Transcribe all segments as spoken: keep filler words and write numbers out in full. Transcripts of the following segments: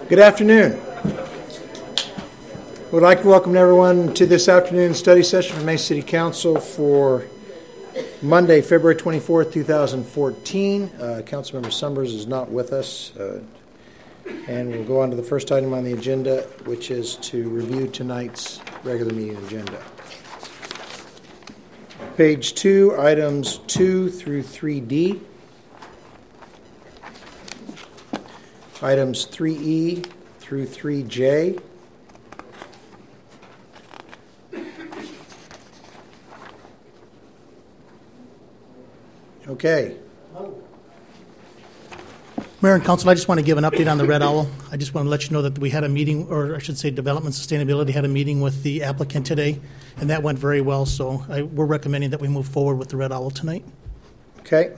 Good afternoon. We'd like to welcome everyone to this afternoon study session from Mesa City Council for Monday, February twenty-fourth, two thousand fourteen. Uh, Councilmember Summers is not with us. Uh, and we'll go on to the first item on the agenda, which is to review tonight's regular meeting agenda. Page two, items two through three D. Items three E through three J. Okay. Mayor and Council, I just want to give an update on the Red Owl. I just want to let you know that we had a meeting, or I should say Development Sustainability had a meeting with the applicant today, and that went very well. So I, we're recommending that we move forward with the Red Owl tonight. Okay.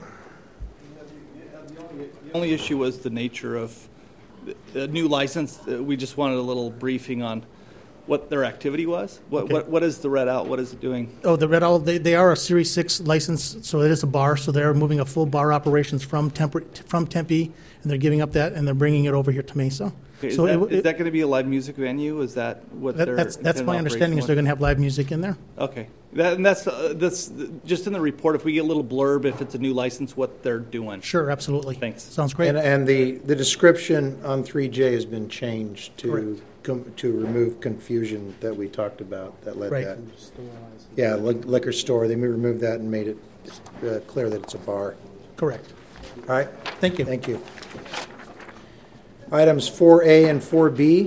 The only issue was the nature of the new license. We just wanted a little briefing on what their activity was. What Okay. what, what is the Red Owl? What is it doing? Oh, the Red Owl, they, they are a Series six license, so it is a bar. So they're moving a full bar operations from Tempe, from Tempe, and they're giving up that, and they're bringing it over here to Mesa. Okay, is so that, it, is it, that going to be a live music venue? Is that what that, they're that's that's my understanding is was? they're going to have live music in there. Okay, that, and that's uh, that's just in the report. If we get a little blurb, if it's a new license, what they're doing. Sure, absolutely. Thanks. Sounds great. And, and the, the description on three J has been changed to com, to remove confusion that we talked about that led Right. that. Yeah, li- liquor store. They removed that and made it uh, clear that it's a bar. Correct. All right. Thank you. Thank you. Items four A and four B.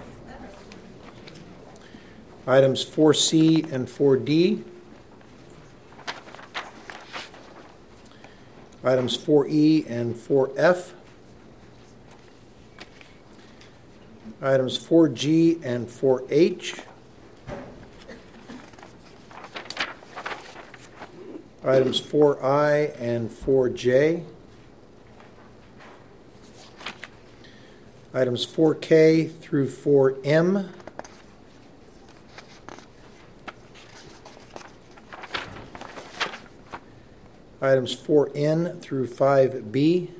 Items four C and four D. Items four E and four F. Items four G and four H. Items four I and four J. Items four K through four M. Items four N through five B.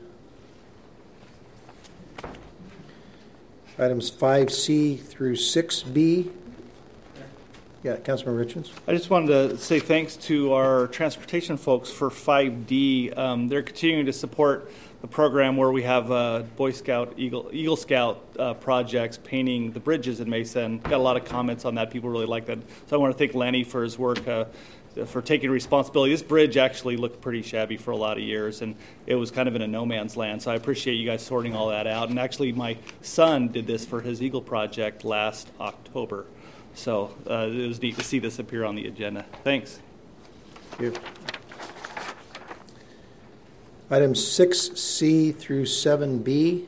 Items five C through six B. Yeah, Councilman Richards. I just wanted to say thanks to our transportation folks for five D. Um, they're continuing to support the program where we have uh, Boy Scout, Eagle, Eagle Scout uh, projects painting the bridges in Mesa, and got a lot of comments on that. People really like that. So I want to thank Lenny for his work, uh, for taking responsibility. This bridge actually looked pretty shabby for a lot of years, and it was kind of in a no man's land. So I appreciate you guys sorting all that out. And actually, my son did this for his Eagle project last October. So uh, it was neat to see this appear on the agenda. Thanks. Thank you. Items six C through seven B.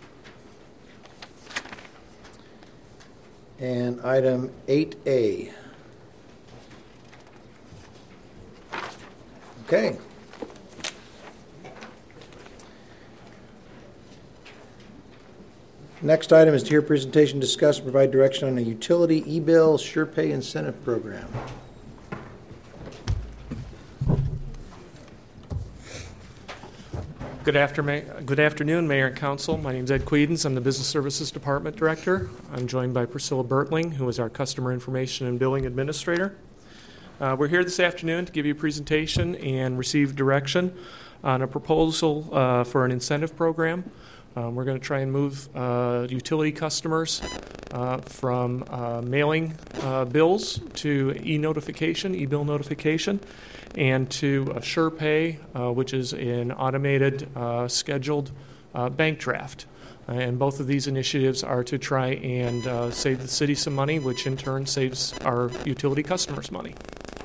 And item eight A. Okay. Next item is to hear presentation, discuss, and provide direction on a utility e-bill SurePay incentive program. Good, after, good afternoon, Mayor and Council. My name is Ed Quedens. I'm the Business Services Department Director. I'm joined by Priscilla Bertling, who is our Customer Information and Billing Administrator. Uh, we're here this afternoon to give you a presentation and receive direction on a proposal uh, for an incentive program. Um, we're going to try and move uh, utility customers uh, from uh, mailing uh, bills to e-notification, e-bill notification, and to uh, SurePay, uh, which is an automated, uh, scheduled uh, bank draft. Uh, and both of these initiatives are to try and uh, save the city some money, which in turn saves our utility customers money.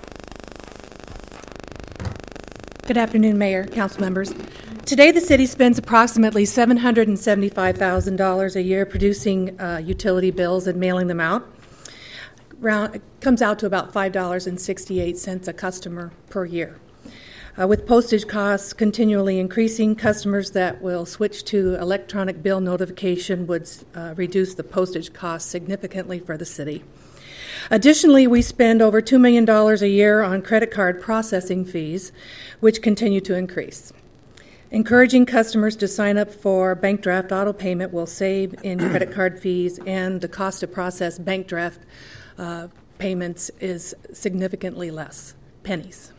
Good afternoon, Mayor, Council members. Today, the city spends approximately seven hundred seventy-five thousand dollars a year producing uh, utility bills and mailing them out. Round, it comes out to about five dollars and sixty-eight cents a customer per year. Uh, with postage costs continually increasing, customers that will switch to electronic bill notification would uh, reduce the postage costs significantly for the city. Additionally, we spend over two million dollars a year on credit card processing fees, which continue to increase. Encouraging customers to sign up for bank draft auto payment will save in credit card fees, and the cost to process bank draft uh, payments is significantly less, pennies.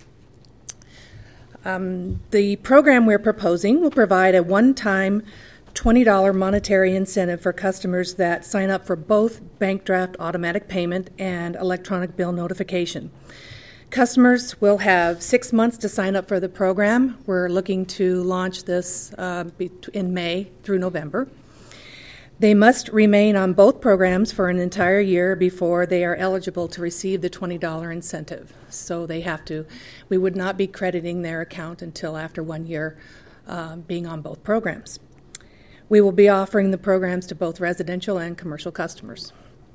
Um, the program we're proposing will provide a one-time twenty dollars monetary incentive for customers that sign up for both bank draft automatic payment and electronic bill notification. Customers will have six months to sign up for the program. We're looking to launch this uh, in May through November. They must remain on both programs for an entire year before they are eligible to receive the twenty dollars incentive. So they have to, we would not be crediting their account until after one year uh, being on both programs. We will be offering the programs to both residential and commercial customers.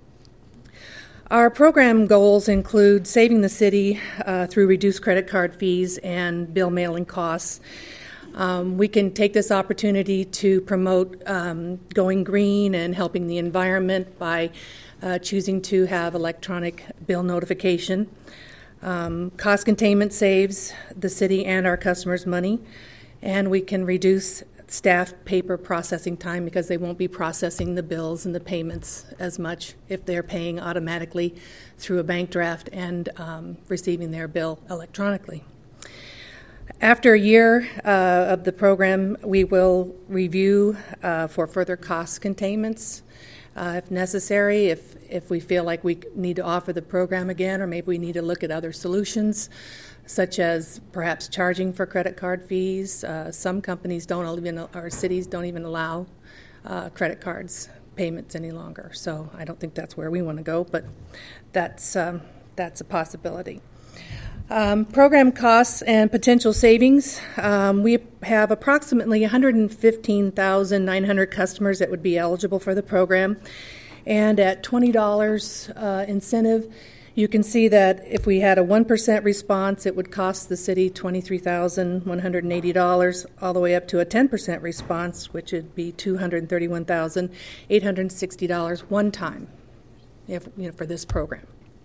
Our program goals include saving the city uh, through reduced credit card fees and bill mailing costs. Um, we can take this opportunity to promote um, going green and helping the environment by uh, choosing to have electronic bill notification. Um, cost containment saves the city and our customers money, and we can reduce staff paper processing time because they won't be processing the bills and the payments as much if they're paying automatically through a bank draft and um, receiving their bill electronically. After a year uh, of the program, we will review uh, for further cost containments uh, if necessary, if, if we feel like we need to offer the program again, or maybe we need to look at other solutions, such as perhaps charging for credit card fees. Uh, some companies don't even, or cities don't even allow uh, credit cards payments any longer. So I don't think that's where we want to go, but that's um, that's a possibility. Um, program costs and potential savings. Um, we have approximately one hundred fifteen thousand nine hundred customers that would be eligible for the program, and at twenty dollars uh, incentive, you can see that if we had a one percent response, it would cost the city twenty-three thousand one hundred eighty dollars, all the way up to a ten percent response, which would be two hundred thirty-one thousand eight hundred sixty dollars one time, if, you know, for this program.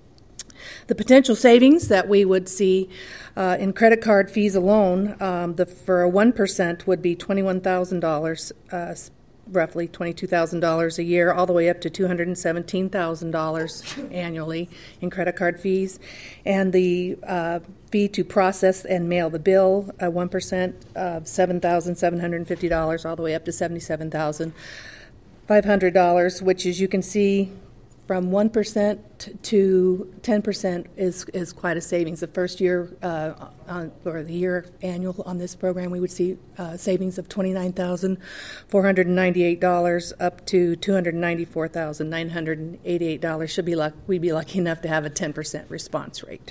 The potential savings that we would see uh, in credit card fees alone, um, the, for a one percent would be twenty-one thousand dollars, uh, roughly twenty-two thousand dollars a year, all the way up to two hundred seventeen thousand dollars annually in credit card fees. And the uh, fee to process and mail the bill, uh, one percent of seven thousand seven hundred fifty dollars, all the way up to seventy-seven thousand five hundred dollars, which, as you can see, from one percent to ten percent is, is quite a savings. The first year, uh, on, or the year annual on this program, we would see uh, savings of twenty-nine thousand four hundred ninety-eight dollars up to two hundred ninety-four thousand nine hundred eighty-eight dollars. Should be luck- we'd be lucky enough to have a ten percent response rate.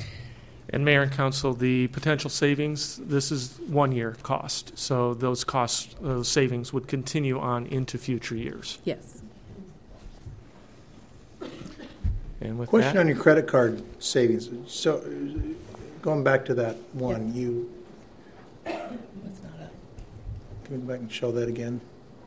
And Mayor and Council, the potential savings, this is one-year cost. So those costs, those savings would continue on into future years. Yes. And with Question that, on your credit card savings. So, going back to that one, you That's not a can we go back and show that again?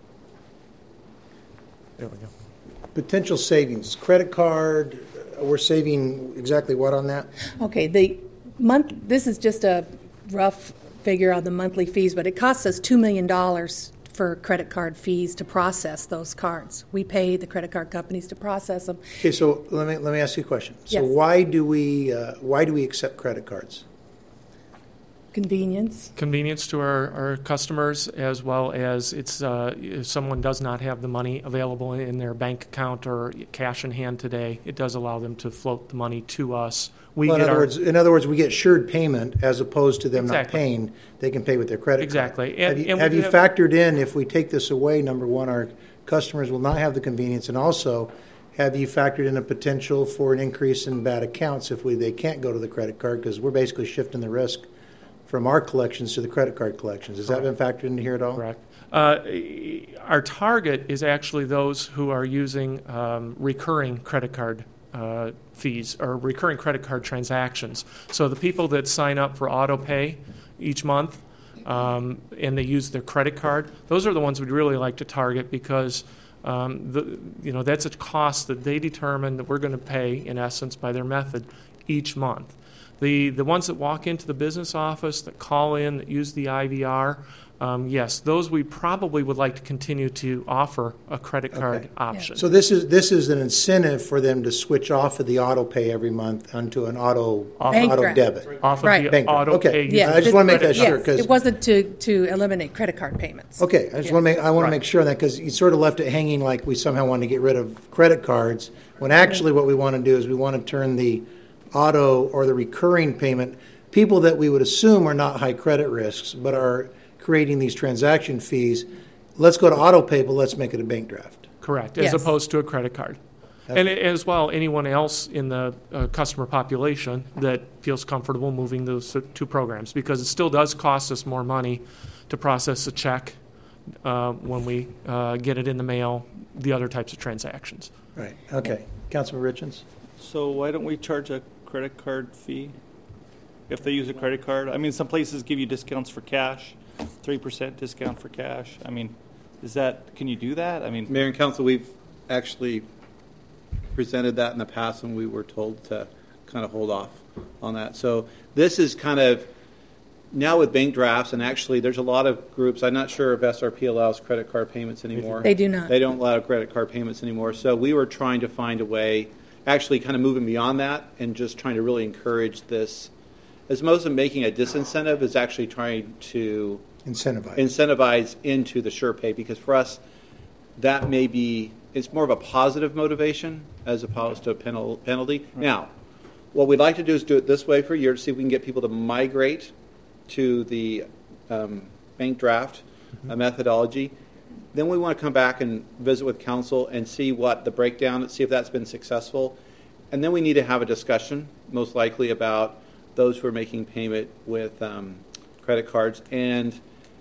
there we go. Potential savings, credit card. uh, We're saving exactly what on that? Okay, the month, this is just a rough figure on the monthly fees, but it costs us two million dollars for credit card fees to process those cards. We pay the credit card companies to process them. Okay, so let me let me ask you a question. So Yes. why do we uh, why do we accept credit cards? Convenience. Convenience to our, our customers, as well as it's uh, if someone does not have the money available in their bank account or cash in hand today, it does allow them to float the money to us. We Well, in get other our, words, in other words, we get assured payment as opposed to them not Exactly. paying. They can pay with their credit Exactly. card. And- have you, and we have do you have- factored in if we take this away? Number one, our customers will not have the convenience, and also, have you factored in a potential for an increase in bad accounts if we they can't go to the credit card, because we're basically shifting the risk from our collections to the credit card collections? Has that been factored into here at all? correct. Uh, our target is actually those who are using um, recurring credit card uh, fees or recurring credit card transactions. So the people that sign up for auto pay each month um, and they use their credit card, those are the ones we'd really like to target, because um, the, you know, that's a cost that they determine that we're going to pay, in essence, by their method each month. The the ones that walk into the business office, that call in, that use the I V R, um, yes, those we probably would like to continue to offer a credit card Okay. option. So this is, this is an incentive for them to switch off of the auto pay every month onto an auto, Bank auto draft. debit. Off of Right. the Bank draft. auto Okay. pay. Yeah. I just wanna make that Yes, sure, 'cause- it wasn't to, to eliminate credit card payments. Okay, I just want to make, I want Right. to make sure of that, because you sort of left it hanging like we somehow want to get rid of credit cards, when actually what we want to do is we want to turn the auto or the recurring payment, people that we would assume are not high credit risks, but are creating these transaction fees, let's go to auto pay, but let's make it a bank draft. Correct, as Yes. opposed to a credit card. And as well, anyone else in the uh, customer population that feels comfortable moving those two programs, because it still does cost us more money to process a check uh, when we uh, get it in the mail, the other types of transactions. Right, okay. Councilman Richens? So why don't we charge a credit card fee if they use a credit card? I mean, some places give you discounts for cash, three percent discount for cash. I mean, is that, can you do that? I mean, Mayor and Council, we've actually presented that in the past, and we were told to kind of hold off on that. So this is kind of, now with bank drafts, and actually there's a lot of groups, I'm not sure if S R P allows credit card payments anymore. They do not. They don't allow credit card payments anymore. So we were trying to find a way, actually kind of moving beyond that and just trying to really encourage this. As most of making a disincentive is actually trying to Incentivize. incentivize into the SurePay, because for us, that may be, it's more of a positive motivation as opposed to a penal, penalty. Now, what we'd like to do is do it this way for a year to see if we can get people to migrate to the um, bank draft uh, methodology. Then we want to come back and visit with council and see what the breakdown, see if that's been successful. And then we need to have a discussion, most likely, about those who are making payment with um, credit cards and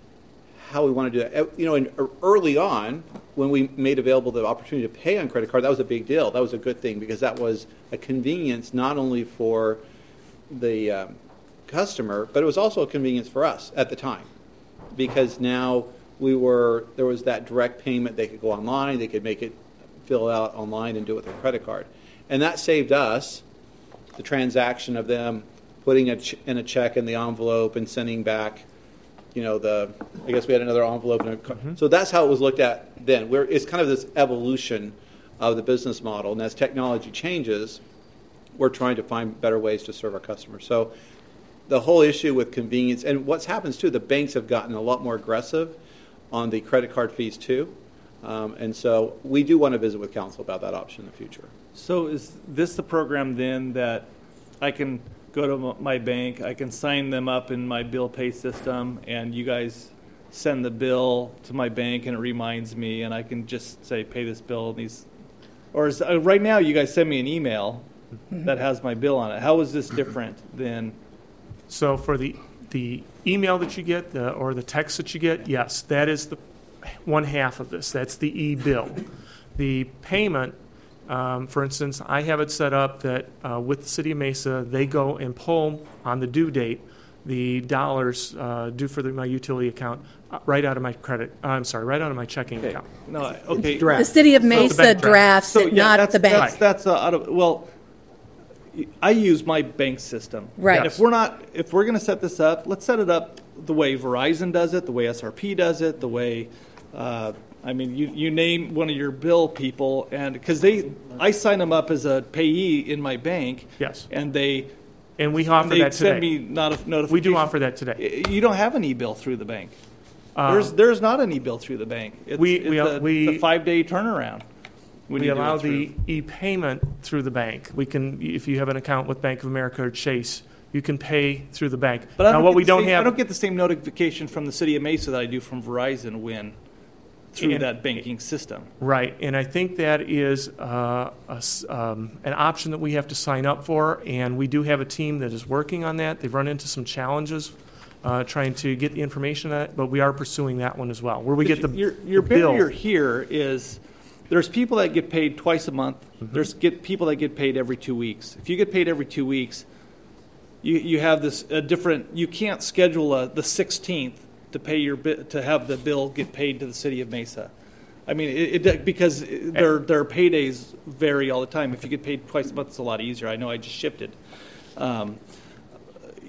how we want to do that. You know, in, early on, when we made available the opportunity to pay on credit card, that was a big deal. That was a good thing, because that was a convenience not only for the um, customer, but it was also a convenience for us at the time, because now we were, there was that direct payment. They could go online, they could make it, fill it out online and do it with their credit card. And that saved us the transaction of them putting a ch- in a check in the envelope and sending back, you know, the, I guess we had another envelope. And a, mm-hmm. So that's how it was looked at then. We're, it's kind of this evolution of the business model. And as technology changes, we're trying to find better ways to serve our customers. So the whole issue with convenience, and what's happens too, the banks have gotten a lot more aggressive on the credit card fees too. Um, and so we do want to visit with council about that option in the future. so is this the program then that I can go to my bank, I can sign them up in my bill pay system, and you guys send the bill to my bank and it reminds me, and I can just say, pay this bill, and these, or is, uh, right now you guys send me an email that has my bill on it. How is this different than? So for the the email that you get the, or the text that you get, yes, that is the one half of this. That's the e-bill. The payment, um, for instance, I have it set up that uh, with the City of Mesa, they go and pull on the due date the dollars uh, due for the, my utility account uh, right out of my credit. Uh, I'm sorry, right out of my checking Okay. account. No, okay. Draft. The city of the Mesa bank draft. drafts So, it, yeah, not that's, the bank. That's, that's uh, out of, well, I use my bank system. Right. And if we're not, if we're going to set this up, let's set it up the way Verizon does it, the way S R P does it, the way, uh, I mean, you, you name one of your bill people, and because they, I sign them up as a payee in my bank. Yes. And they, And we offer they that today. send me not notification. We do offer that today. You don't have an e-bill through the bank. Uh, there's there's not an e-bill through the bank. It's, We- it's we- a, we- it's a five-day turnaround. when We you do it allow through. the e-payment through the bank. We can, if you have an account with Bank of America or Chase, you can pay through the bank. But I Now, don't what get we the don't same, have, I don't get the same notification from the city of Mesa that I do from Verizon when through And- that banking system. right, and I think that is uh, a s- um, an option that we have to sign up for, and we do have a team that is working on that. They've run into some challenges uh, trying to get the information on it, but we are pursuing that one as well, where we get the, your your the bill. barrier here is there's people that get paid twice a month. Mm-hmm. There's get people that get paid every two weeks. If you get paid every two weeks, you you have this a different. You can't schedule a, the sixteenth to pay your bi- to have the bill get paid to the city of Mesa. I mean, it, it because their their paydays vary all the time. If you get paid twice a month, it's a lot easier. I know I just shifted. Um,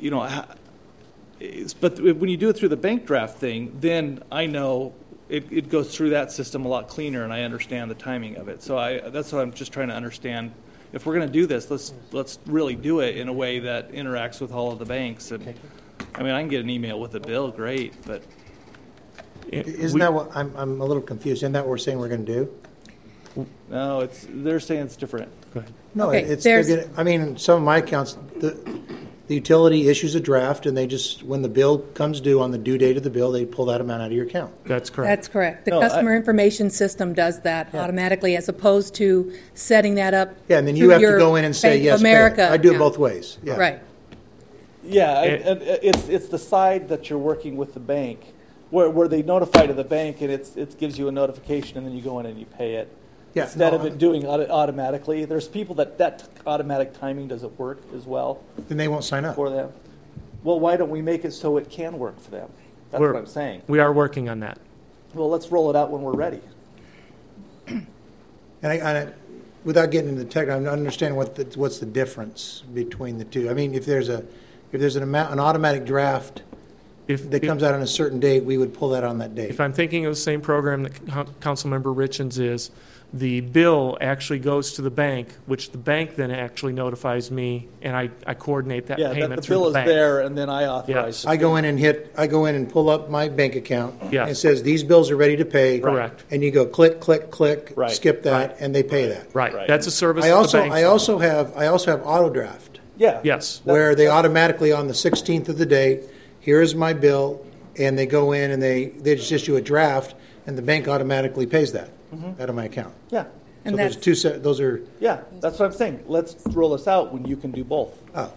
you know, ha- it's, but when you do it through the bank draft thing, then I know it, it goes through that system a lot cleaner, and I understand the timing of it. So I, that's what I'm just trying to understand. If we're going to do this, let's let's really do it in a way that interacts with all of the banks. And I mean, I can get an email with a bill, great, but Isn't we- that what, I'm, I'm a little confused. Isn't that what we're saying we're going to do? no, it's they're saying it's different. Go ahead. No, Okay, it's, they're there's- gonna- I mean, some of my accounts, the, the utility issues a draft, and they just, when the bill comes due on the due date of the bill, they pull that amount out of your account. That's correct. That's correct. The No, I- customer information system does that Yeah. automatically, as opposed to setting that up. Yeah, and then you through have to your go in and say, Bank of yes, pay it. America I do it account. both ways, yeah. Right. Yeah, I- It- and it's it's the side that you're working with the bank, where where they notify to the bank, and it's it gives you a notification, and then you go in and you pay it. Yeah, Instead no, of it doing auto- automatically, there's people that that automatic timing doesn't work as well Then they won't sign up. for them. Well, why don't we make it so it can work for them? That's We're- what I'm saying. We are working on that. Well, let's roll it out when we're ready. And I, I, without getting into the tech, I'm understanding what the, what's the difference between the two. I mean, if there's a, if there's an amount, an automatic draft If, that if- comes out on a certain date, we would pull that on that date. If I'm thinking of the same program that Coun- Councilmember Richens is, the bill actually goes to the bank, which the bank then actually notifies me, and I, I coordinate that Yeah, that payment the through bill the is bank. there, and then I authorize. Yes. I go in and hit, I go in and pull up my bank account. Yes. And it says, these bills are ready to pay. Correct. And you go click, click, click, Right. skip that, and they pay that. Right, Right. that's a service I that the also, banks I offer. also have, I also have auto draft, Yeah. Yes, where they automatically, on the sixteenth of the date, here is my bill, and they go in and they, they just issue a draft, and the bank automatically pays that out of my account. Yeah. And So there's that's- two, set- those are, Yeah. That's what I'm saying. Let's roll this out when you can do both. oh,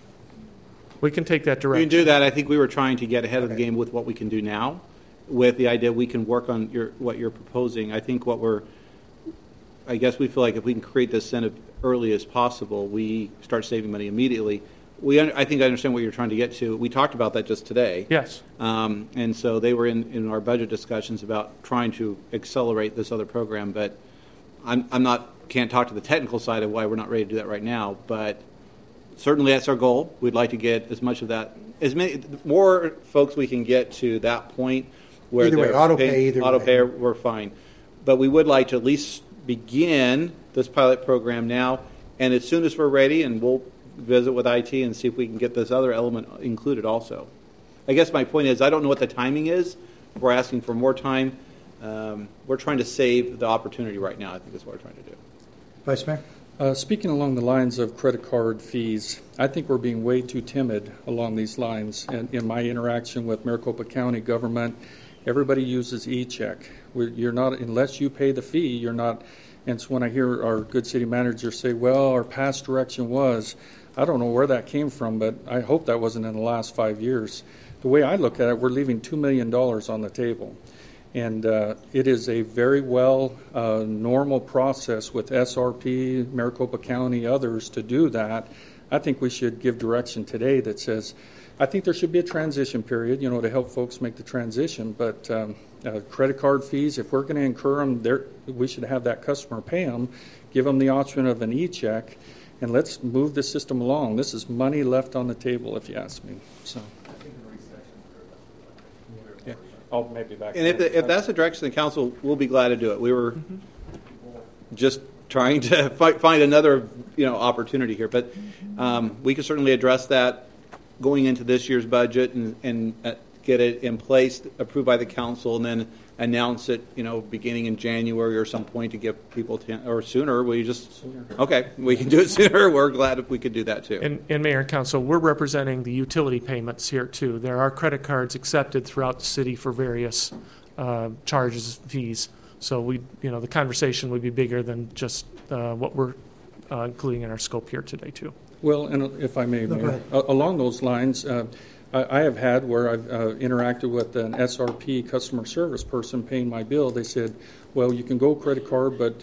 we can take that We can direction. do that. I think we were trying to get ahead of the Okay. game with what we can do now, with the idea we can work on your, what you're proposing. I think what we're, I guess we feel like if we can create this incentive early as possible, we start saving money immediately. We, un- I think I understand what you're trying to get to. We talked about that just today. Yes, Um, and so they were in, in our budget discussions about trying to accelerate this other program, but I'm, I'm not, can't talk to the technical side of why we're not ready to do that right now, but certainly that's our goal. We'd like to get as much of that, as many, more folks we can get to that point where Either way, they're auto pay, paying- either auto way. pay, we're fine. But we would like to at least begin this pilot program now, and as soon as we're ready, and we'll visit with I T and see if we can get this other element included also. I guess my point is, I don't know what the timing is. We're asking for more time. Um, we're trying to save the opportunity right now, I think is what we're trying to do. Vice Mayor? Uh, speaking along the lines of credit card fees, I think we're being way too timid along these lines. And in my interaction with Maricopa County government, everybody uses e-check. We're, you're not, unless you pay the fee, you're not. And so when I hear our good city manager say, well, our past direction was, I don't know where that came from, but I hope that wasn't in the last five years. The way I look at it, we're leaving two million dollars on the table. And uh, it is a very well uh, normal process with S R P, Maricopa County, others to do that. I think we should give direction today that says, I think there should be a transition period, you know, to help folks make the transition. But um, uh, credit card fees, if we're going to incur them, there, we should have that customer pay them, give them the option of an e-check, and let's move the system along. This is money left on the table, if you ask me. So. I'll maybe back. And if, the, if that's the direction of the council, we'll be glad to do it. We were just trying to fi- find another, you know, opportunity here, but um, we can certainly address that going into this year's budget and, and uh, get it in place, approved by the council, and then announce it, you know, beginning in January or some point to give people ten, or sooner. We just okay, we can do it sooner. We're glad if we could do that too. and, and Mayor and Council, we're representing the utility payments here too. There are credit cards accepted throughout the city for various uh, charges, fees. So we, you know, the conversation would be bigger than just uh, what we're uh, including in our scope here today too. Well, and if I may, No, go Mayor, ahead. a- along those lines, uh, I, I have had where I've uh, interacted with an S R P customer service person paying my bill. They said, well, you can go credit card, but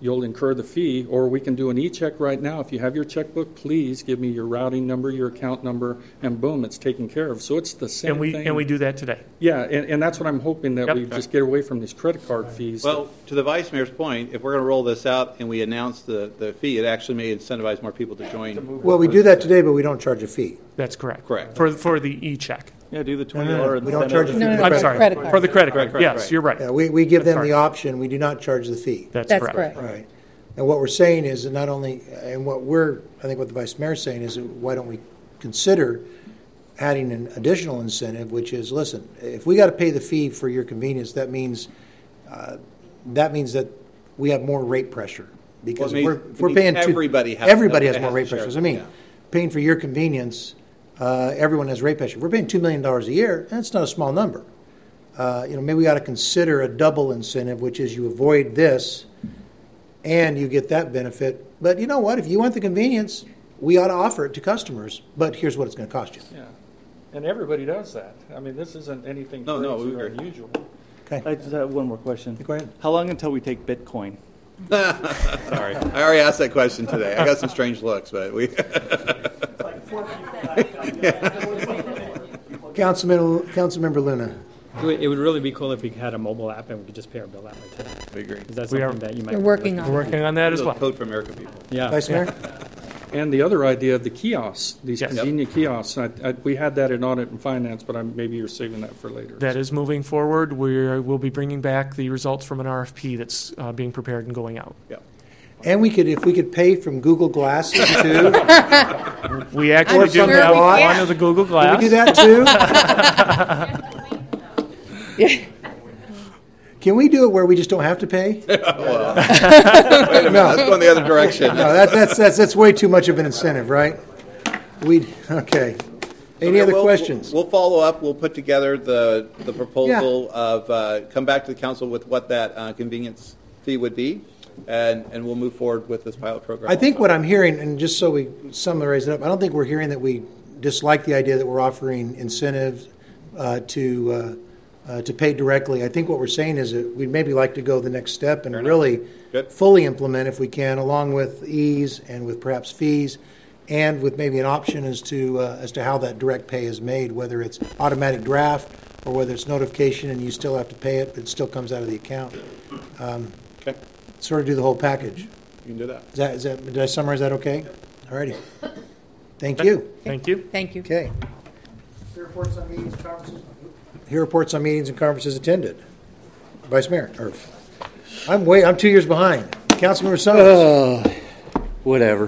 you'll incur the fee, or we can do an e-check right now. If you have your checkbook, please give me your routing number, your account number, and boom, it's taken care of. So it's the same And we, thing. and we do that today. Yeah, and, and that's what I'm hoping, that Yep. we just get away from these credit card fees. Well, to the Vice Mayor's point, if we're going to roll this out and we announce the, the fee, it actually may incentivize more people to join. Well, we do that today, but we don't charge a fee. That's correct. Correct. For, for the e-check. Yeah, do the No, twenty no, dollar. no, we don't charge a fee. No, no, for the no, I'm credit sorry. credit card. For the credit card. Correct, Yes, right. you're right. Yeah, we, we give them That's the right. option. We do not charge the fee. That's, That's correct. correct. Right. And what we're saying is that not only, and what we're, I think what the Vice Mayor's saying is that why don't we consider adding an additional incentive, which is, listen, if we got to pay the fee for your convenience, that means, uh, that means that we have more rate pressure. Because Well, it we're, means- if we're it paying means two- everybody has- everybody has has more to rate share pressures. it, I mean, yeah. paying for your convenience, uh, everyone has rate pressure. If we're paying two million dollars a year, that's not a small number. Uh, you know, maybe we ought to consider a double incentive, which is you avoid this and you get that benefit. But you know what? If you want the convenience, we ought to offer it to customers. But here's what it's going to cost you. Yeah, and everybody does that. I mean, this isn't anything No, no, crazy we or agree. unusual. Okay. I just have one more question. Go ahead. How long until we take Bitcoin? Sorry. I already asked that question today. I got some strange looks, but we. Councilman, Councilmember Luna. It would, it would really be cool if we had a mobile app and we could just pay our bill that way too. We agree. Is that We are- something that you might? We're be working looking on We're it. working on that as Little well. Code for America people. Yeah. Vice Mayor? And the other idea of the kiosks, these Yes. convenient kiosks, I, I, we had that in audit and finance, but I'm, maybe you're saving that for later. That is moving forward. We will be bringing back the results from an R F P that's uh, being prepared and going out. Yeah. And we could, if we could pay from Google Glasses too, We actually do sure we have can. one of the Google can Glass. we do that too? Can we do it where we just don't have to pay? Wait a minute. Let's go in the other direction. No, that, that's, that's, that's way too much of an incentive, right? We, okay. Any Yeah, other we'll- questions? We'll follow up. We'll put together the, the proposal of, uh, come back to the council with what that uh, convenience fee would be, and, and we'll move forward with this pilot program. I think also. what I'm hearing, and just so we summarize it up, I don't think we're hearing that we dislike the idea that we're offering incentives uh, to uh, uh, to pay directly. I think what we're saying is that we'd maybe like to go the next step and Fair enough. really Good. fully implement, if we can, along with ease and with perhaps fees, and with maybe an option as to uh, as to how that direct pay is made, whether it's automatic draft or whether it's notification and you still have to pay it, but it still comes out of the account. Um, Okay, sort of do the whole package. you can do that. Is that, is that, did I summarize that okay? All righty. Thank you. Thank you. Thank you. Okay. Here reports on meetings and conferences. Here reports on meetings and conferences attended. Vice Mayor, or, I'm way, I'm two years behind. Councilmember Summers. Uh, whatever.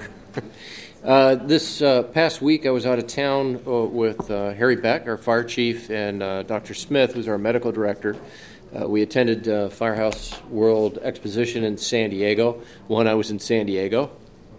Uh, this uh, past week, I was out of town uh, with uh, Harry Beck, our fire chief, and uh, Doctor Smith, who's our medical director. Uh, we attended uh, Firehouse World Exposition in San Diego. One, I was in San Diego.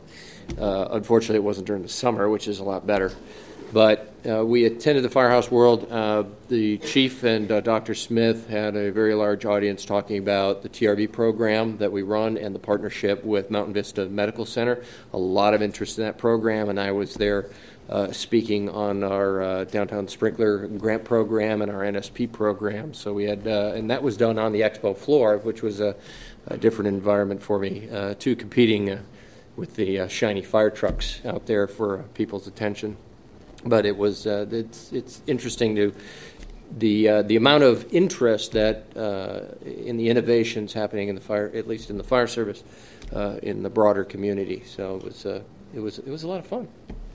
Uh, unfortunately, it wasn't during the summer, which is a lot better. But uh, we attended the Firehouse World. Uh, the chief and uh, Doctor Smith had a very large audience talking about the T R V program that we run and the partnership with Mountain Vista Medical Center. A lot of interest in that program, and I was there uh, speaking on our uh, downtown sprinkler grant program and our N S P program. So we had, uh, and that was done on the expo floor, which was a, a different environment for me, uh, too, competing uh, with the uh, shiny fire trucks out there for people's attention. But it was uh, it's it's interesting to the uh, the amount of interest that uh, in the innovations happening in the fire, at least in the fire service, uh, in the broader community. So it was uh, it was it was a lot of fun.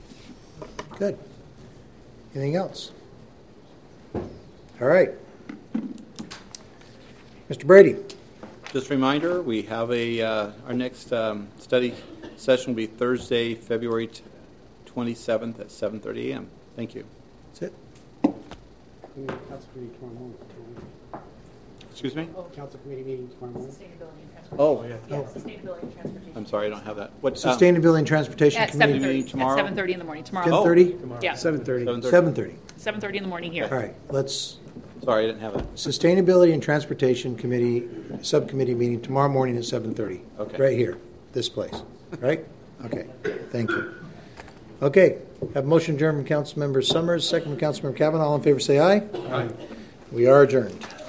Good. Anything else? All right. Mister Brady. Just a reminder, we have a, uh, our next um, study session will be Thursday, February twenty-seventh at seven thirty a.m. Thank you. That's it. Council committee tomorrow morning. Excuse me? Council committee meeting tomorrow morning. Sustainability and transportation. Oh, Yeah, sustainability and transportation. I'm sorry, I don't have that. What, um, Sustainability and Transportation At Committee. seven thirty, meeting tomorrow? at seven thirty in the morning, tomorrow. ten thirty? Yeah, Seven thirty. seven thirty? seven thirty. seven thirty in the morning here. All right. Let's, Sorry, I didn't have it. Sustainability and Transportation Committee, Subcommittee meeting tomorrow morning at seven thirty. Okay. Right here, this place. Right? Okay. Thank you. Okay. Have a motion adjourned from Councilmember Summers, second from Councilmember Kavanaugh. All in favor say aye. Aye. We are adjourned.